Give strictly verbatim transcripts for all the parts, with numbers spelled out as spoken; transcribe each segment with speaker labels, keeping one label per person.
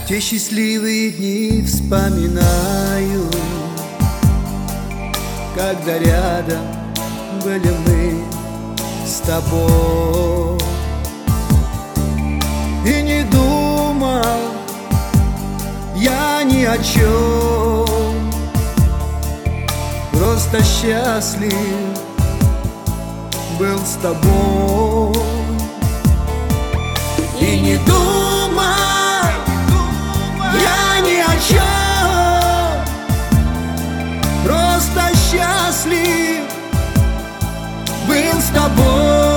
Speaker 1: Те счастливые дни вспоминаю, когда рядом были мы с тобой. И не думал я ни о чем, просто счастлив был с тобой. И не думал я ни о чем, просто счастлив был с тобой.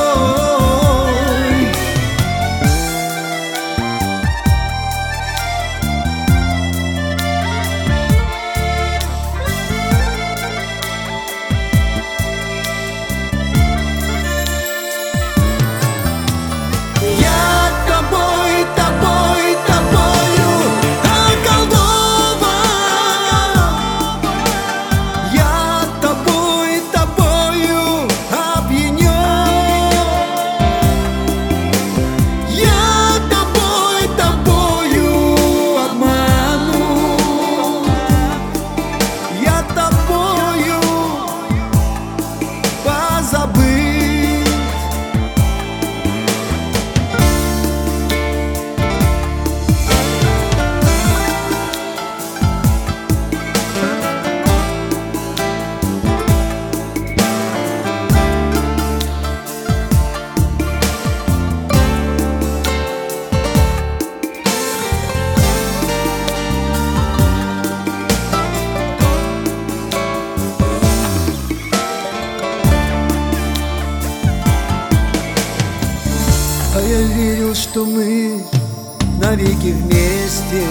Speaker 1: А я верил, что мы навеки вместе,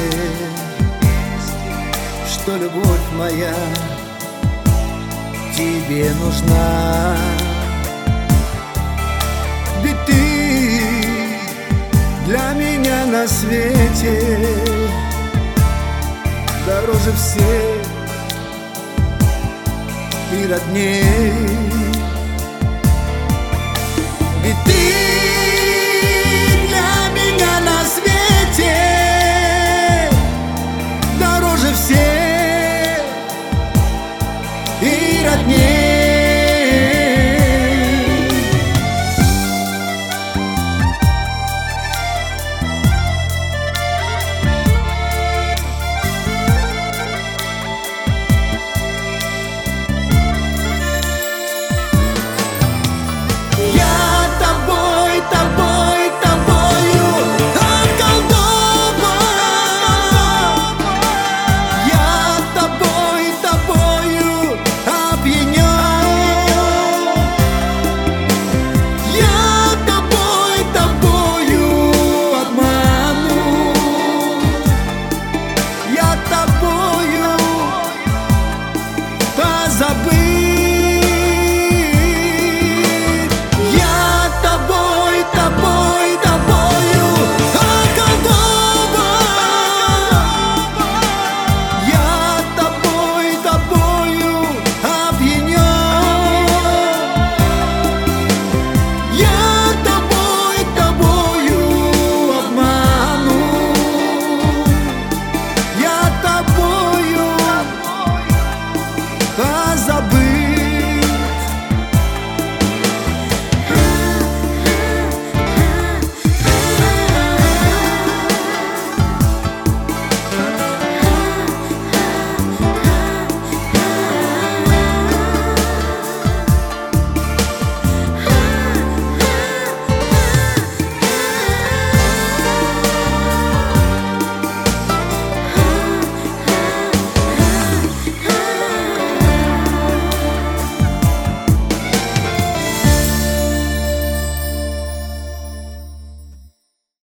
Speaker 1: что любовь моя тебе нужна. Ведь ты для меня на свете дороже всех и родней. Ведь ты